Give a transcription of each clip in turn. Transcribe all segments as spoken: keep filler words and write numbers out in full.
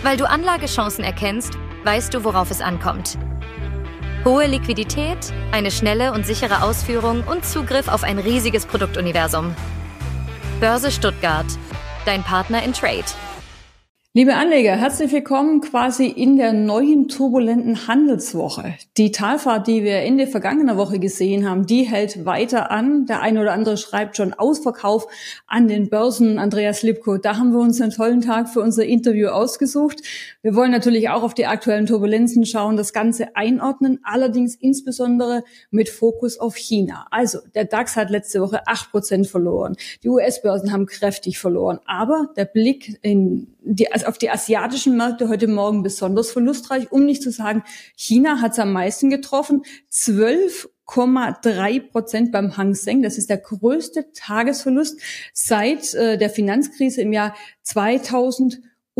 Weil du Anlagechancen erkennst, weißt du, worauf es ankommt. Hohe Liquidität, eine schnelle und sichere Ausführung und Zugriff auf ein riesiges Produktuniversum. Börse Stuttgart, dein Partner in Trade. Liebe Anleger, herzlich willkommen quasi in der neuen turbulenten Handelswoche. Die Talfahrt, die wir Ende vergangener Woche gesehen haben, die hält weiter an. Der eine oder andere schreibt schon Ausverkauf an den Börsen. Andreas Lipko, da haben wir uns einen tollen Tag für unser Interview ausgesucht. Wir wollen natürlich auch auf die aktuellen Turbulenzen schauen, das Ganze einordnen, allerdings insbesondere mit Fokus auf China. Also, der DAX hat letzte Woche acht Prozent verloren. Die U S-Börsen haben kräftig verloren. Aber der Blick in die, also auf die asiatischen Märkte heute Morgen besonders verlustreich, um nicht zu sagen, China hat es am meisten getroffen, zwölf Komma drei Prozent beim Hang Seng. Das ist der größte Tagesverlust seit äh, der Finanzkrise im Jahr zweitausendsieben,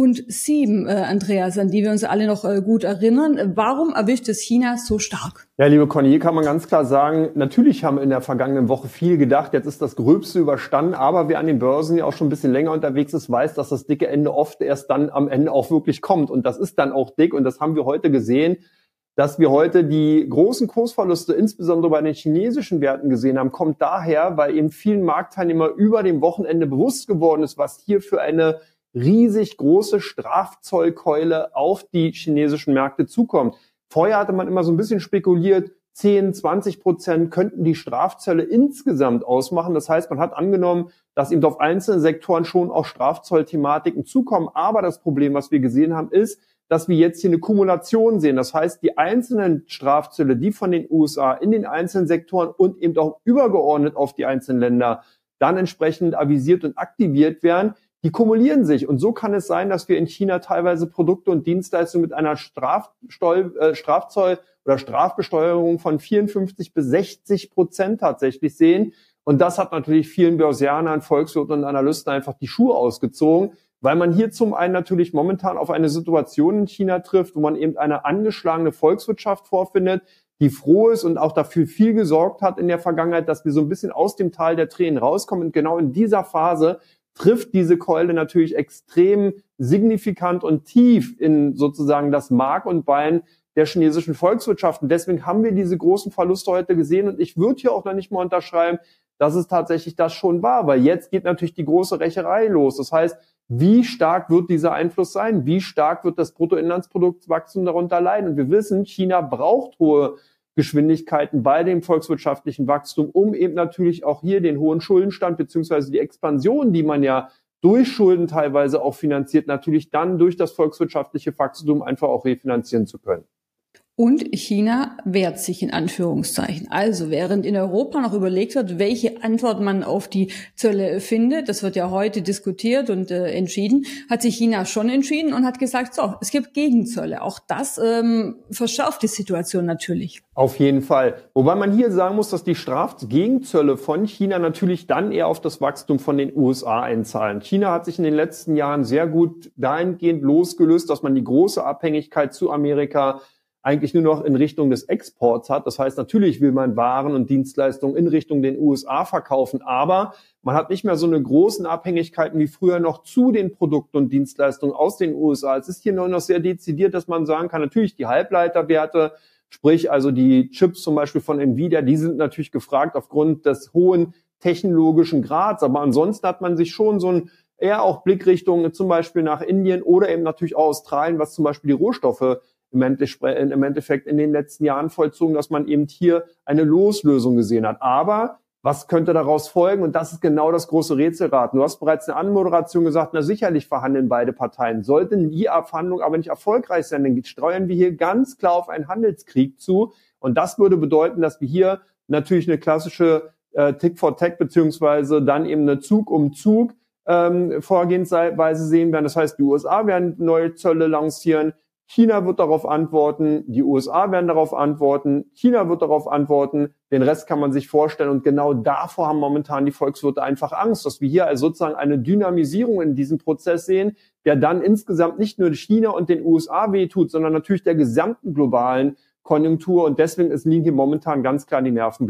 äh, Andreas, an die wir uns alle noch äh, gut erinnern. Warum erwischt es China so stark? Ja, liebe Conny, hier kann man ganz klar sagen, natürlich haben wir in der vergangenen Woche viel gedacht, jetzt ist das Gröbste überstanden, aber wer an den Börsen ja auch schon ein bisschen länger unterwegs ist, weiß, dass das dicke Ende oft erst dann am Ende auch wirklich kommt. Und das ist dann auch dick und das haben wir heute gesehen, dass wir heute die großen Kursverluste insbesondere bei den chinesischen Werten gesehen haben, kommt daher, weil eben vielen Marktteilnehmern über dem Wochenende bewusst geworden ist, was hier für eine riesig große Strafzollkeule auf die chinesischen Märkte zukommt. Vorher hatte man immer so ein bisschen spekuliert, zehn, zwanzig Prozent könnten die Strafzölle insgesamt ausmachen. Das heißt, man hat angenommen, dass eben auf einzelne Sektoren schon auch Strafzollthematiken zukommen. Aber das Problem, was wir gesehen haben, ist, dass wir jetzt hier eine Kumulation sehen. Das heißt, die einzelnen Strafzölle, die von den U S A in den einzelnen Sektoren und eben auch übergeordnet auf die einzelnen Länder dann entsprechend avisiert und aktiviert werden, die kumulieren sich. Und so kann es sein, dass wir in China teilweise Produkte und Dienstleistungen mit einer Strafsteu- äh, Strafzoll- oder Strafbesteuerung von vierundfünfzig bis sechzig Prozent tatsächlich sehen. Und das hat natürlich vielen Börsianern, Volkswirten und Analysten einfach die Schuhe ausgezogen, weil man hier zum einen natürlich momentan auf eine Situation in China trifft, wo man eben eine angeschlagene Volkswirtschaft vorfindet, die froh ist und auch dafür viel gesorgt hat in der Vergangenheit, dass wir so ein bisschen aus dem Tal der Tränen rauskommen. Und genau in dieser Phase trifft diese Keule natürlich extrem signifikant und tief in sozusagen das Mark und Bein der chinesischen Volkswirtschaft. Und deswegen haben wir diese großen Verluste heute gesehen. Und ich würde hier auch noch nicht mal unterschreiben, dass es tatsächlich das schon war, weil jetzt geht natürlich die große Rächerei los. Das heißt, wie stark wird dieser Einfluss sein? Wie stark wird das Bruttoinlandsproduktswachstum darunter leiden? Und wir wissen, China braucht hohe Geschwindigkeiten bei dem volkswirtschaftlichen Wachstum, um eben natürlich auch hier den hohen Schuldenstand beziehungsweise die Expansion, die man ja durch Schulden teilweise auch finanziert, natürlich dann durch das volkswirtschaftliche Wachstum einfach auch refinanzieren zu können. Und China wehrt sich in Anführungszeichen. Also während in Europa noch überlegt wird, welche Antwort man auf die Zölle findet, das wird ja heute diskutiert und äh, entschieden, hat sich China schon entschieden und hat gesagt, so, es gibt Gegenzölle. Auch das ähm, verschärft die Situation natürlich. Auf jeden Fall. Wobei man hier sagen muss, dass die Strafgegenzölle von China natürlich dann eher auf das Wachstum von den U S A einzahlen. China hat sich in den letzten Jahren sehr gut dahingehend losgelöst, dass man die große Abhängigkeit zu Amerika eigentlich nur noch in Richtung des Exports hat. Das heißt, natürlich will man Waren und Dienstleistungen in Richtung den U S A verkaufen, aber man hat nicht mehr so eine großen Abhängigkeiten wie früher noch zu den Produkten und Dienstleistungen aus den U S A. Es ist hier nur noch sehr dezidiert, dass man sagen kann, natürlich die Halbleiterwerte, sprich also die Chips zum Beispiel von Nvidia, die sind natürlich gefragt aufgrund des hohen technologischen Grads, aber ansonsten hat man sich schon so ein eher auch Blickrichtungen zum Beispiel nach Indien oder eben natürlich auch Australien, was zum Beispiel die Rohstoffe im Endeffekt in den letzten Jahren vollzogen, dass man eben hier eine Loslösung gesehen hat. Aber was könnte daraus folgen? Und das ist genau das große Rätselraten. Du hast bereits in der Anmoderation gesagt, na sicherlich verhandeln beide Parteien. Sollten die Verhandlungen aber nicht erfolgreich sein, dann steuern wir hier ganz klar auf einen Handelskrieg zu. Und das würde bedeuten, dass wir hier natürlich eine klassische äh, Tick-for-Tack beziehungsweise dann eben eine Zug-um-Zug ähm, Vorgehensweise sehen werden. Das heißt, die U S A werden neue Zölle lancieren, China wird darauf antworten, die U S A werden darauf antworten, China wird darauf antworten, den Rest kann man sich vorstellen und genau davor haben momentan die Volkswirte einfach Angst, dass wir hier also sozusagen eine Dynamisierung in diesem Prozess sehen, der dann insgesamt nicht nur China und den U S A wehtut, sondern natürlich der gesamten globalen Konjunktur und deswegen ist liegen hier momentan ganz klar die Nerven blank.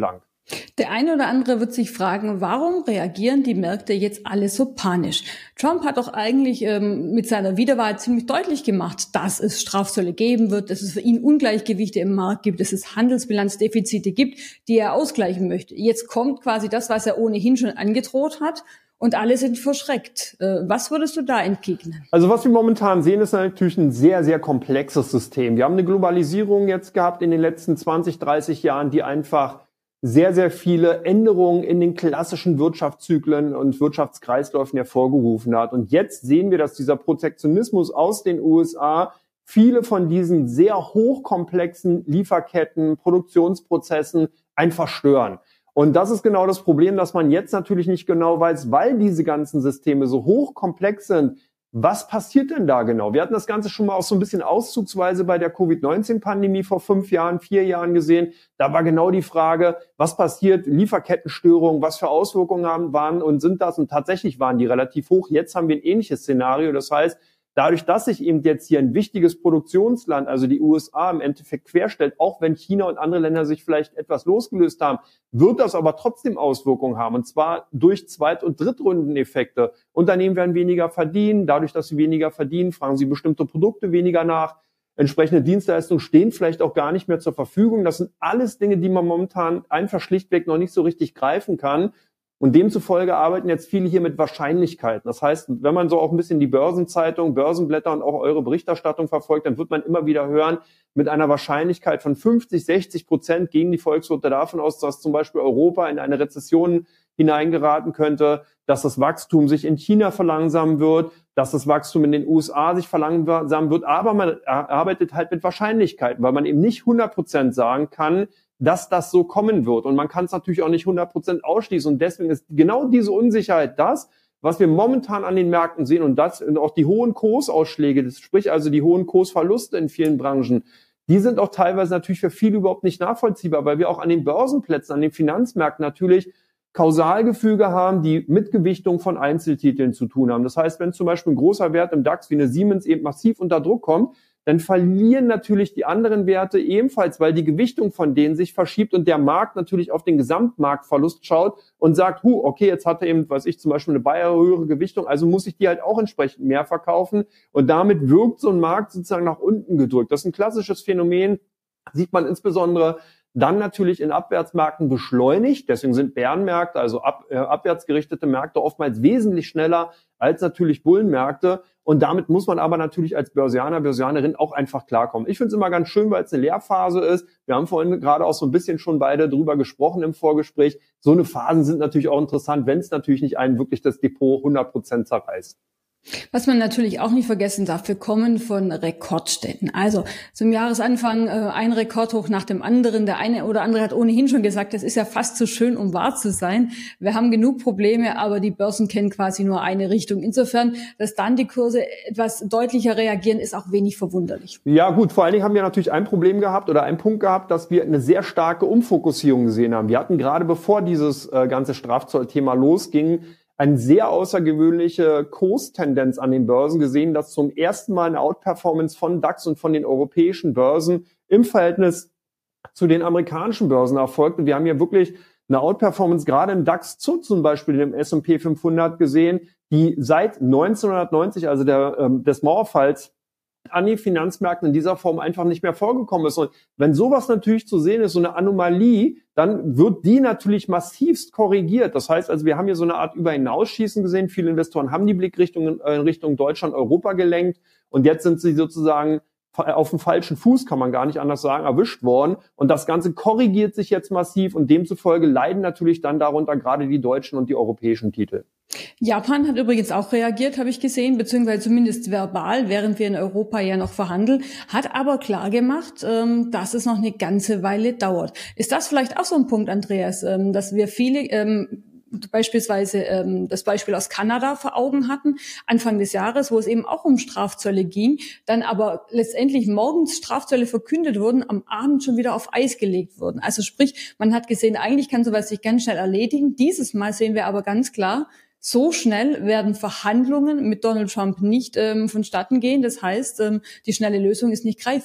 Der eine oder andere wird sich fragen, warum reagieren die Märkte jetzt alle so panisch? Trump hat doch eigentlich ähm, mit seiner Wiederwahl ziemlich deutlich gemacht, dass es Strafzölle geben wird, dass es für ihn Ungleichgewichte im Markt gibt, dass es Handelsbilanzdefizite gibt, die er ausgleichen möchte. Jetzt kommt quasi das, was er ohnehin schon angedroht hat. Und alle sind verschreckt. Was würdest du da entgegnen? Also was wir momentan sehen, ist natürlich ein sehr, sehr komplexes System. Wir haben eine Globalisierung jetzt gehabt in den letzten zwanzig, dreißig Jahren, die einfach sehr, sehr viele Änderungen in den klassischen Wirtschaftszyklen und Wirtschaftskreisläufen hervorgerufen hat. Und jetzt sehen wir, dass dieser Protektionismus aus den U S A viele von diesen sehr hochkomplexen Lieferketten, Produktionsprozessen einfach stören. Und das ist genau das Problem, dass man jetzt natürlich nicht genau weiß, weil diese ganzen Systeme so hochkomplex sind. Was passiert denn da genau? Wir hatten das Ganze schon mal auch so ein bisschen auszugsweise bei der Covid neunzehn Pandemie vor fünf Jahren, vier Jahren gesehen. Da war genau die Frage, was passiert? Lieferkettenstörungen, was für Auswirkungen haben, waren und sind das? Und tatsächlich waren die relativ hoch. Jetzt haben wir ein ähnliches Szenario. Das heißt, dadurch, dass sich eben jetzt hier ein wichtiges Produktionsland, also die U S A, im Endeffekt querstellt, auch wenn China und andere Länder sich vielleicht etwas losgelöst haben, wird das aber trotzdem Auswirkungen haben. Und zwar durch Zweit- und Drittrundeneffekte. Unternehmen werden weniger verdienen. Dadurch, dass sie weniger verdienen, fragen sie bestimmte Produkte weniger nach. Entsprechende Dienstleistungen stehen vielleicht auch gar nicht mehr zur Verfügung. Das sind alles Dinge, die man momentan einfach schlichtweg noch nicht so richtig greifen kann. Und demzufolge arbeiten jetzt viele hier mit Wahrscheinlichkeiten. Das heißt, wenn man so auch ein bisschen die Börsenzeitung, Börsenblätter und auch eure Berichterstattung verfolgt, dann wird man immer wieder hören, mit einer Wahrscheinlichkeit von fünfzig, sechzig Prozent gehen die Volkswirte davon aus, dass zum Beispiel Europa in eine Rezession hineingeraten könnte, dass das Wachstum sich in China verlangsamen wird, dass das Wachstum in den U S A sich verlangsamen wird. Aber man arbeitet halt mit Wahrscheinlichkeiten, weil man eben nicht hundert Prozent sagen kann, dass das so kommen wird. Und man kann es natürlich auch nicht hundert Prozent ausschließen. Und deswegen ist genau diese Unsicherheit das, was wir momentan an den Märkten sehen. Und das und auch die hohen Kursausschläge, das sprich also die hohen Kursverluste in vielen Branchen, die sind auch teilweise natürlich für viele überhaupt nicht nachvollziehbar, weil wir auch an den Börsenplätzen, an den Finanzmärkten natürlich Kausalgefüge haben, die mit Gewichtung von Einzeltiteln zu tun haben. Das heißt, wenn zum Beispiel ein großer Wert im DAX wie eine Siemens eben massiv unter Druck kommt, dann verlieren natürlich die anderen Werte ebenfalls, weil die Gewichtung von denen sich verschiebt und der Markt natürlich auf den Gesamtmarktverlust schaut und sagt, hu, okay, jetzt hat er eben, weiß ich, zum Beispiel eine Bayer höhere Gewichtung, also muss ich die halt auch entsprechend mehr verkaufen und damit wirkt so ein Markt sozusagen nach unten gedrückt. Das ist ein klassisches Phänomen, sieht man insbesondere dann natürlich in Abwärtsmärkten beschleunigt. Deswegen sind Bärenmärkte, also ab, äh, abwärts gerichtete Märkte oftmals wesentlich schneller als natürlich Bullenmärkte. Und damit muss man aber natürlich als Börsianer, Börsianerin auch einfach klarkommen. Ich finde es immer ganz schön, weil es eine Lehrphase ist. Wir haben vorhin gerade auch so ein bisschen schon beide drüber gesprochen im Vorgespräch. So eine Phasen sind natürlich auch interessant, wenn es natürlich nicht einen wirklich das Depot hundert Prozent zerreißt. Was man natürlich auch nicht vergessen darf, wir kommen von Rekordständen. Also zum Jahresanfang äh, ein Rekordhoch nach dem anderen. Der eine oder andere hat ohnehin schon gesagt, das ist ja fast zu schön, um wahr zu sein. Wir haben genug Probleme, aber die Börsen kennen quasi nur eine Richtung. Insofern, dass dann die Kurse etwas deutlicher reagieren, ist auch wenig verwunderlich. Ja gut, vor allen Dingen haben wir natürlich ein Problem gehabt oder einen Punkt gehabt, dass wir eine sehr starke Umfokussierung gesehen haben. Wir hatten gerade bevor dieses äh, ganze Strafzollthema losging, eine sehr außergewöhnliche Kurstendenz an den Börsen gesehen, dass zum ersten Mal eine Outperformance von DAX und von den europäischen Börsen im Verhältnis zu den amerikanischen Börsen erfolgt. Und wir haben hier wirklich eine Outperformance gerade im DAX zu zum Beispiel im S und P fünfhundert gesehen, die seit neunzehnhundertneunzig, also der, ähm, des Mauerfalls, an den Finanzmärkten in dieser Form einfach nicht mehr vorgekommen ist. Und wenn sowas natürlich zu sehen ist, so eine Anomalie, dann wird die natürlich massivst korrigiert. Das heißt also, wir haben hier so eine Art Über-Hinausschießen gesehen. Viele Investoren haben die Blickrichtung in Richtung Deutschland, Europa gelenkt. Und jetzt sind sie sozusagen auf dem falschen Fuß, kann man gar nicht anders sagen, erwischt worden. Und das Ganze korrigiert sich jetzt massiv. Und demzufolge leiden natürlich dann darunter gerade die deutschen und die europäischen Titel. Japan hat übrigens auch reagiert, habe ich gesehen, beziehungsweise zumindest verbal, während wir in Europa ja noch verhandeln, hat aber klar gemacht, dass es noch eine ganze Weile dauert. Ist das vielleicht auch so ein Punkt, Andreas, dass wir viele beispielsweise ähm, das Beispiel aus Kanada vor Augen hatten, Anfang des Jahres, wo es eben auch um Strafzölle ging, dann aber letztendlich morgens Strafzölle verkündet wurden, am Abend schon wieder auf Eis gelegt wurden. Also sprich, man hat gesehen, eigentlich kann sowas sich ganz schnell erledigen. Dieses Mal sehen wir aber ganz klar, so schnell werden Verhandlungen mit Donald Trump nicht ähm, vonstatten gehen. Das heißt, ähm, die schnelle Lösung ist nicht greifbar.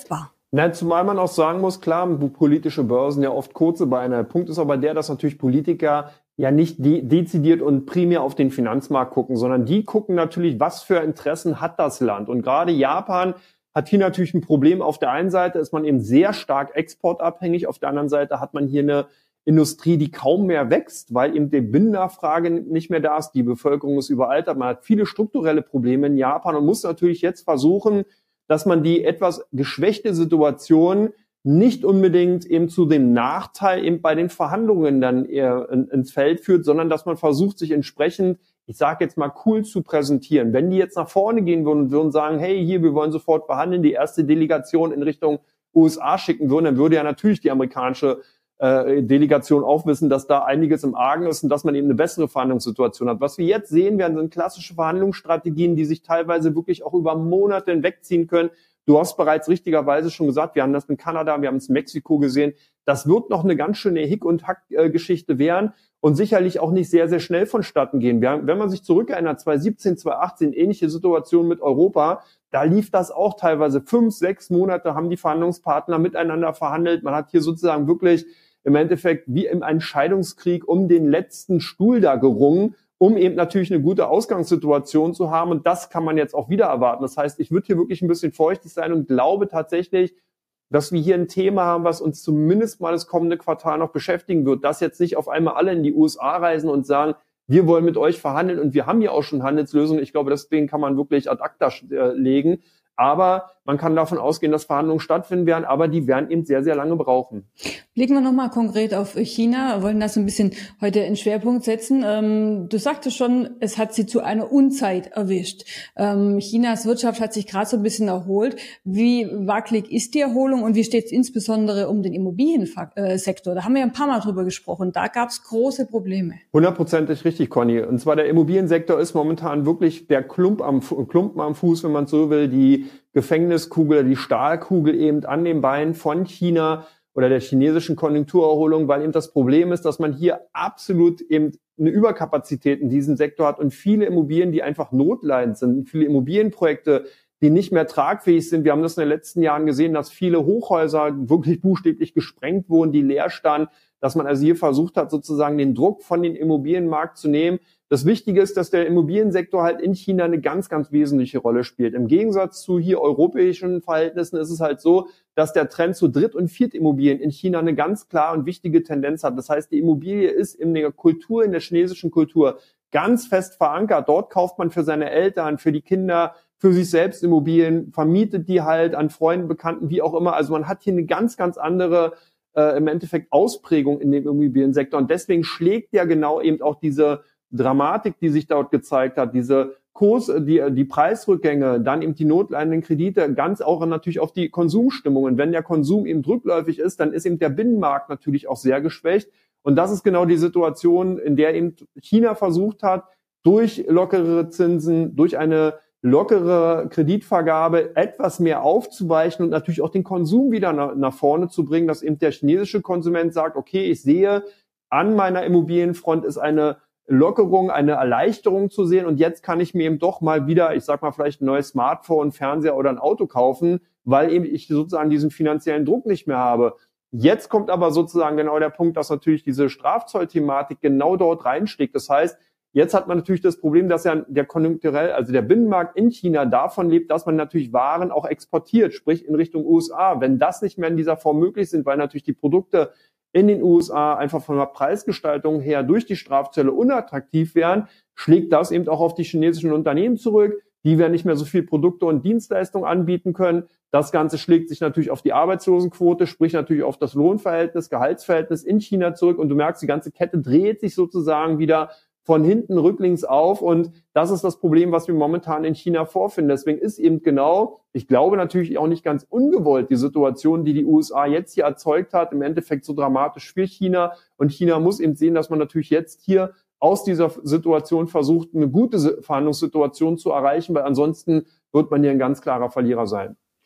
Na, zumal man auch sagen muss, klar, politische Börsen ja oft kurze Beine. Der Punkt ist aber der, dass natürlich Politiker ja nicht de- dezidiert und primär auf den Finanzmarkt gucken, sondern die gucken natürlich, was für Interessen hat das Land. Und gerade Japan hat hier natürlich ein Problem. Auf der einen Seite ist man eben sehr stark exportabhängig, auf der anderen Seite hat man hier eine Industrie, die kaum mehr wächst, weil eben die Binnennachfrage nicht mehr da ist, die Bevölkerung ist überaltert, man hat viele strukturelle Probleme in Japan und muss natürlich jetzt versuchen, dass man die etwas geschwächte Situation nicht unbedingt eben zu dem Nachteil eben bei den Verhandlungen dann eher in, ins Feld führt, sondern dass man versucht, sich entsprechend, ich sage jetzt mal, cool zu präsentieren. Wenn die jetzt nach vorne gehen würden und würden sagen, hey, hier, wir wollen sofort verhandeln, die erste Delegation in Richtung U S A schicken würden, dann würde ja natürlich die amerikanische äh, Delegation auch wissen, dass da einiges im Argen ist und dass man eben eine bessere Verhandlungssituation hat. Was wir jetzt sehen werden, sind klassische Verhandlungsstrategien, die sich teilweise wirklich auch über Monate hinwegziehen können. Du hast bereits richtigerweise schon gesagt, wir haben das in Kanada, wir haben es in Mexiko gesehen. Das wird noch eine ganz schöne Hick- und Hack-Geschichte werden und sicherlich auch nicht sehr, sehr schnell vonstatten gehen. Wir haben, wenn man sich zurückerinnert, zwanzig siebzehn, zwanzig achtzehn, ähnliche Situation mit Europa, da lief das auch teilweise fünf, sechs Monate, haben die Verhandlungspartner miteinander verhandelt. Man hat hier sozusagen wirklich im Endeffekt wie im Entscheidungskrieg um den letzten Stuhl da gerungen, um eben natürlich eine gute Ausgangssituation zu haben. Und das kann man jetzt auch wieder erwarten. Das heißt, ich würde hier wirklich ein bisschen vorsichtig sein und glaube tatsächlich, dass wir hier ein Thema haben, was uns zumindest mal das kommende Quartal noch beschäftigen wird. Dass jetzt nicht auf einmal alle in die U S A reisen und sagen, wir wollen mit euch verhandeln und wir haben ja auch schon Handelslösungen. Ich glaube, deswegen kann man wirklich ad acta äh, legen. Aber man kann davon ausgehen, dass Verhandlungen stattfinden werden, aber die werden eben sehr, sehr lange brauchen. Blicken wir nochmal konkret auf China, wir wollen das ein bisschen heute in Schwerpunkt setzen. Ähm, du sagtest schon, es hat sie zu einer Unzeit erwischt. Ähm, Chinas Wirtschaft hat sich gerade so ein bisschen erholt. Wie wackelig ist die Erholung und wie steht es insbesondere um den Immobiliensektor? Da haben wir ja ein paar Mal drüber gesprochen. Da gab es große Probleme. Hundertprozentig richtig, Conny. Und zwar der Immobiliensektor ist momentan wirklich der Klump am, Klumpen am Fuß, wenn man so will, die Gefängniskugel, die Stahlkugel eben an den Beinen von China oder der chinesischen Konjunkturerholung, weil eben das Problem ist, dass man hier absolut eben eine Überkapazität in diesem Sektor hat und viele Immobilien, die einfach notleidend sind, viele Immobilienprojekte, die nicht mehr tragfähig sind. Wir haben das in den letzten Jahren gesehen, dass viele Hochhäuser wirklich buchstäblich gesprengt wurden, die leer standen, dass man also hier versucht hat, sozusagen den Druck von den Immobilienmarkt zu nehmen. Das Wichtige ist, dass der Immobiliensektor halt in China eine ganz, ganz wesentliche Rolle spielt. Im Gegensatz zu hier europäischen Verhältnissen ist es halt so, dass der Trend zu Dritt- und Viertimmobilien in China eine ganz klare und wichtige Tendenz hat. Das heißt, die Immobilie ist in der Kultur, in der chinesischen Kultur ganz fest verankert. Dort kauft man für seine Eltern, für die Kinder, für sich selbst Immobilien, vermietet die halt an Freunden, Bekannten, wie auch immer. Also man hat hier eine ganz, ganz andere äh, im Endeffekt Ausprägung in dem Immobiliensektor. Und deswegen schlägt ja genau eben auch diese Dramatik, die sich dort gezeigt hat, diese Kurs, die, die Preisrückgänge, dann eben die notleidenden Kredite, ganz auch natürlich auf die Konsumstimmungen. Wenn der Konsum eben rückläufig ist, dann ist eben der Binnenmarkt natürlich auch sehr geschwächt. Und das ist genau die Situation, in der eben China versucht hat, durch lockerere Zinsen, durch eine lockere Kreditvergabe etwas mehr aufzuweichen und natürlich auch den Konsum wieder nach, nach vorne zu bringen, dass eben der chinesische Konsument sagt, okay, ich sehe, an meiner Immobilienfront ist eine Lockerung, eine Erleichterung zu sehen und jetzt kann ich mir eben doch mal wieder, ich sag mal vielleicht ein neues Smartphone, Fernseher oder ein Auto kaufen, weil eben ich sozusagen diesen finanziellen Druck nicht mehr habe. Jetzt kommt aber sozusagen genau der Punkt, dass natürlich diese Strafzollthematik genau dort reinschlägt. Das heißt, jetzt hat man natürlich das Problem, dass ja der konjunkturell, also der Binnenmarkt in China davon lebt, dass man natürlich Waren auch exportiert, sprich in Richtung U S A. Wenn das nicht mehr in dieser Form möglich sind, weil natürlich die Produkte in den U S A einfach von der Preisgestaltung her durch die Strafzölle unattraktiv wären, schlägt das eben auch auf die chinesischen Unternehmen zurück. Die werden nicht mehr so viel Produkte und Dienstleistungen anbieten können. Das Ganze schlägt sich natürlich auf die Arbeitslosenquote, sprich natürlich auf das Lohnverhältnis, Gehaltsverhältnis in China zurück. Und du merkst, die ganze Kette dreht sich sozusagen wieder von hinten rücklings auf. Und das ist das Problem, was wir momentan in China vorfinden. Deswegen ist eben genau, ich glaube natürlich auch nicht ganz ungewollt, die Situation, die die U S A jetzt hier erzeugt hat, im Endeffekt so dramatisch für China. Und China muss eben sehen, dass man natürlich jetzt hier aus dieser Situation versucht, eine gute Verhandlungssituation zu erreichen, weil ansonsten wird man hier ein ganz klarer Verlierer sein.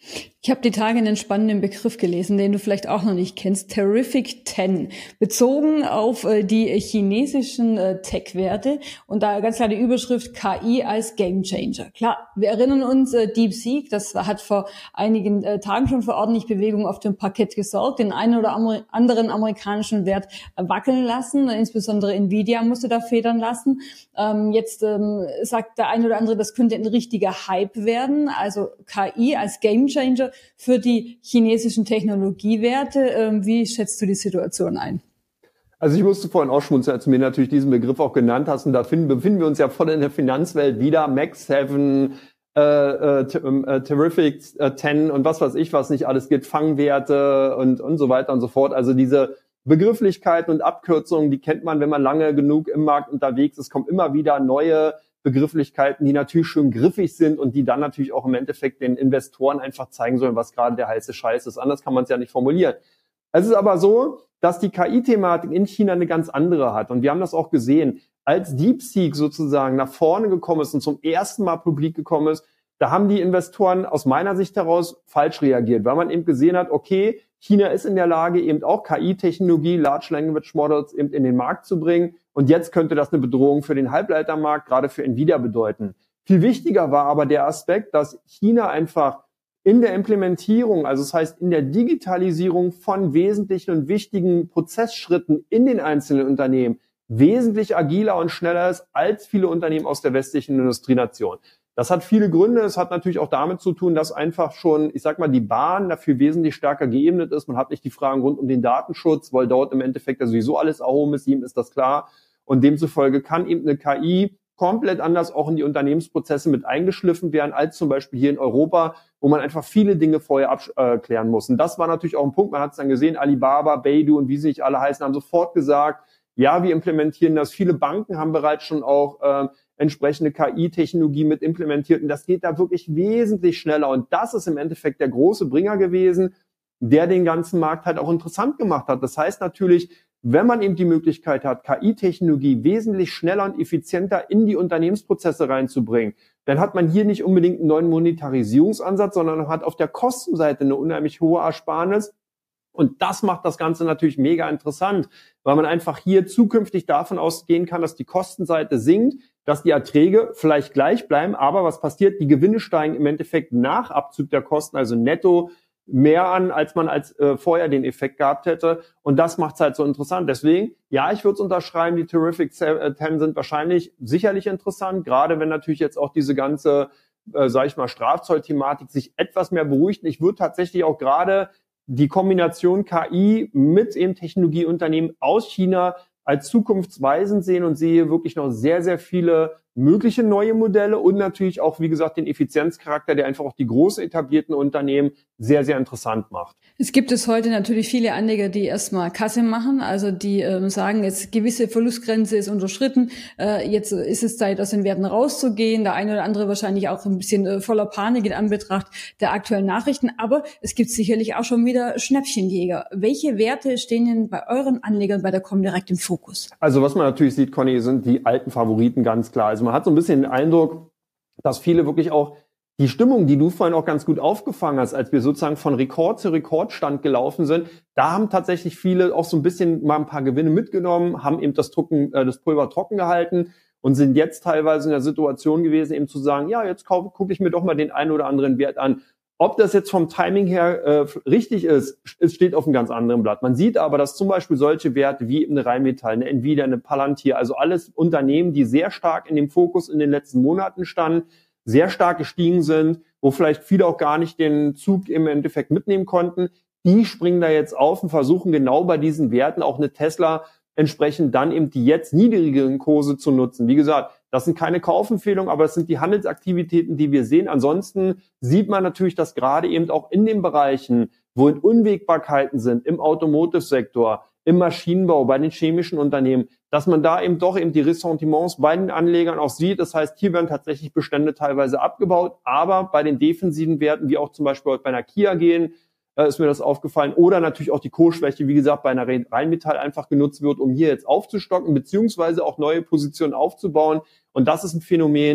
Ich habe die Tage einen spannenden Begriff gelesen, den du vielleicht auch noch nicht kennst, Terrific zehn, bezogen auf äh, die chinesischen äh, Tech-Werte und da ganz klar die Überschrift K I als Gamechanger. Klar, wir erinnern uns, äh, DeepSeek, das hat vor einigen äh, Tagen schon für ordentlich Bewegung auf dem Parkett gesorgt, den einen oder Amer- anderen amerikanischen Wert äh, wackeln lassen, insbesondere Nvidia musste da federn lassen. Ähm, jetzt ähm, sagt der eine oder andere, das könnte ein richtiger Hype werden, also K I als Gamechanger für die chinesischen Technologiewerte. Ähm, wie schätzt du die Situation ein? Also ich musste vorhin auch schmunzeln, als du mir natürlich diesen Begriff auch genannt hast. Und da finden, befinden wir uns ja voll in der Finanzwelt wieder. Max sieben, äh, äh, äh, Terrific zehn und was weiß ich, was nicht alles gibt, Fangwerte und, und so weiter und so fort. Also diese Begrifflichkeiten und Abkürzungen, die kennt man, wenn man lange genug im Markt unterwegs ist. Es kommen immer wieder neue Begrifflichkeiten, die natürlich schön griffig sind und die dann natürlich auch im Endeffekt den Investoren einfach zeigen sollen, was gerade der heiße Scheiß ist. Anders kann man es ja nicht formulieren. Es ist aber so, dass die K I-Thematik in China eine ganz andere hat. Und wir haben das auch gesehen. Als DeepSeek sozusagen nach vorne gekommen ist und zum ersten Mal publik gekommen ist, da haben die Investoren aus meiner Sicht heraus falsch reagiert, weil man eben gesehen hat, okay, China ist in der Lage, eben auch K I-Technologie, Large Language Models eben in den Markt zu bringen. Und jetzt könnte das eine Bedrohung für den Halbleitermarkt, gerade für Nvidia, bedeuten. Viel wichtiger war aber der Aspekt, dass China einfach in der Implementierung, also das heißt in der Digitalisierung von wesentlichen und wichtigen Prozessschritten in den einzelnen Unternehmen wesentlich agiler und schneller ist als viele Unternehmen aus der westlichen Industrienation. Das hat viele Gründe. Es hat natürlich auch damit zu tun, dass einfach schon, ich sag mal, die Bahn dafür wesentlich stärker geebnet ist. Man hat nicht die Fragen rund um den Datenschutz, weil dort im Endeffekt ja sowieso alles erhoben ist, ihm ist das klar. Und demzufolge kann eben eine K I komplett anders auch in die Unternehmensprozesse mit eingeschliffen werden, als zum Beispiel hier in Europa, wo man einfach viele Dinge vorher abklären muss. Und das war natürlich auch ein Punkt, man hat es dann gesehen, Alibaba, Baidu und wie sie nicht alle heißen, haben sofort gesagt, ja, wir implementieren das. Viele Banken haben bereits schon auch äh, entsprechende K I-Technologie mit implementiert und das geht da wirklich wesentlich schneller. Und das ist im Endeffekt der große Bringer gewesen, der den ganzen Markt halt auch interessant gemacht hat. Das heißt natürlich, wenn man eben die Möglichkeit hat, K I-Technologie wesentlich schneller und effizienter in die Unternehmensprozesse reinzubringen, dann hat man hier nicht unbedingt einen neuen Monetarisierungsansatz, sondern hat auf der Kostenseite eine unheimlich hohe Ersparnis. Und das macht das Ganze natürlich mega interessant, weil man einfach hier zukünftig davon ausgehen kann, dass die Kostenseite sinkt, dass die Erträge vielleicht gleich bleiben, aber was passiert? Die Gewinne steigen im Endeffekt nach Abzug der Kosten, also netto, mehr an, als man als äh, vorher den Effekt gehabt hätte. Und das macht es halt so interessant. Deswegen, ja, ich würde es unterschreiben, die Terrific zehn sind wahrscheinlich sicherlich interessant, gerade wenn natürlich jetzt auch diese ganze, äh, sag ich mal, Strafzollthematik sich etwas mehr beruhigt. Ich würde tatsächlich auch gerade die Kombination K I mit eben Technologieunternehmen aus China als zukunftsweisend sehen und sehe wirklich noch sehr, sehr viele mögliche neue Modelle und natürlich auch, wie gesagt, den Effizienzcharakter, der einfach auch die groß etablierten Unternehmen sehr, sehr interessant macht. Es gibt es heute natürlich viele Anleger, die erstmal Kasse machen, also die ähm, sagen, jetzt gewisse Verlustgrenze ist unterschritten, äh, jetzt ist es Zeit, aus den Werten rauszugehen. Der eine oder andere wahrscheinlich auch ein bisschen äh, voller Panik in Anbetracht der aktuellen Nachrichten, aber es gibt sicherlich auch schon wieder Schnäppchenjäger. Welche Werte stehen denn bei euren Anlegern bei der Comdirect im Fokus? Also was man natürlich sieht, Conny, sind die alten Favoriten ganz klar. Also man hat so ein bisschen den Eindruck, dass viele wirklich auch die Stimmung, die du vorhin auch ganz gut aufgefangen hast, als wir sozusagen von Rekord zu Rekordstand gelaufen sind, da haben tatsächlich viele auch so ein bisschen mal ein paar Gewinne mitgenommen, haben eben das Drucken, äh, das Pulver trocken gehalten und sind jetzt teilweise in der Situation gewesen, eben zu sagen, ja, jetzt gucke ich mir doch mal den einen oder anderen Wert an. Ob das jetzt vom Timing her äh, richtig ist, es steht auf einem ganz anderen Blatt. Man sieht aber, dass zum Beispiel solche Werte wie eine Rheinmetall, eine Nvidia, eine Palantir, also alles Unternehmen, die sehr stark in dem Fokus in den letzten Monaten standen, sehr stark gestiegen sind, wo vielleicht viele auch gar nicht den Zug im Endeffekt mitnehmen konnten, die springen da jetzt auf und versuchen genau bei diesen Werten auch eine Tesla entsprechend dann eben die jetzt niedrigeren Kurse zu nutzen. Wie gesagt, das sind keine Kaufempfehlungen, aber es sind die Handelsaktivitäten, die wir sehen. Ansonsten sieht man natürlich, dass gerade eben auch in den Bereichen, wo Unwägbarkeiten sind, im Automotive-Sektor, im Maschinenbau, bei den chemischen Unternehmen, dass man da eben doch eben die Ressentiments bei den Anlegern auch sieht. Das heißt, hier werden tatsächlich Bestände teilweise abgebaut, aber bei den defensiven Werten, wie auch zum Beispiel bei einer Kia gehen, äh, ist mir das aufgefallen. Oder natürlich auch die Kursschwäche, wie gesagt, bei einer Rheinmetall einfach genutzt wird, um hier jetzt aufzustocken, beziehungsweise auch neue Positionen aufzubauen. Und das ist ein Phänomen,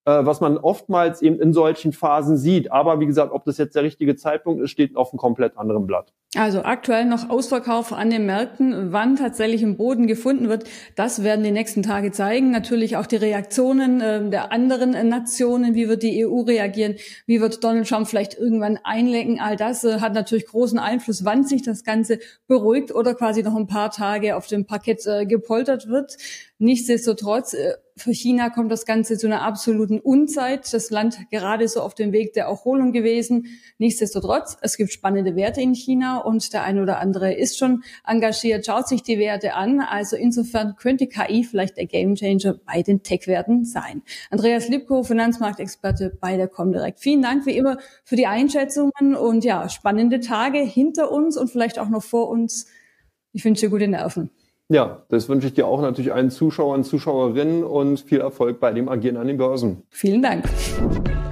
was man oftmals eben in solchen Phasen sieht. Aber wie gesagt, ob das jetzt der richtige Zeitpunkt ist, steht auf einem komplett anderen Blatt. Also aktuell noch Ausverkauf an den Märkten. Wann tatsächlich im Boden gefunden wird, das werden die nächsten Tage zeigen. Natürlich auch die Reaktionen äh, der anderen äh, Nationen. Wie wird die E U reagieren? Wie wird Donald Trump vielleicht irgendwann einlenken? All das äh, hat natürlich großen Einfluss, wann sich das Ganze beruhigt oder quasi noch ein paar Tage auf dem Parkett äh, gepoltert wird. Nichtsdestotrotz, äh, für China kommt das Ganze zu einer absoluten Unzeit. Das Land gerade so auf dem Weg der Erholung gewesen. Nichtsdestotrotz, es gibt spannende Werte in China und der eine oder andere ist schon engagiert, schaut sich die Werte an. Also insofern könnte K I vielleicht der Gamechanger bei den Tech-Werten sein. Andreas Lipko, Finanzmarktexperte bei der Comdirect. Vielen Dank wie immer für die Einschätzungen und ja, spannende Tage hinter uns und vielleicht auch noch vor uns. Ich wünsche dir gute Nerven. Ja, das wünsche ich dir auch natürlich allen Zuschauern, Zuschauerinnen und viel Erfolg bei dem Agieren an den Börsen. Vielen Dank.